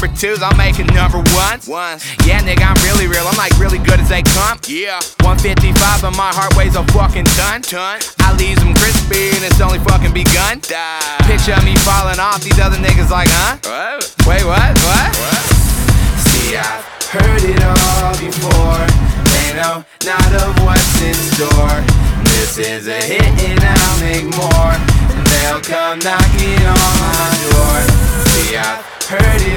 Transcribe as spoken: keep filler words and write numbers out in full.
number twos, I'll make it number ones. Ones. Yeah, nigga, I'm really real. I'm like really good as they come. Yeah. one fifty-five, but my heart weighs a fucking ton. Ton. I leave them crispy and it's only fucking begun. Die. Picture me falling off, these other niggas like, huh? What? Wait, what? What? What? See, I've heard it all before. They know not of what's in store. This is a hit and I'll make more, and they'll come knocking on my door. See, I've heard it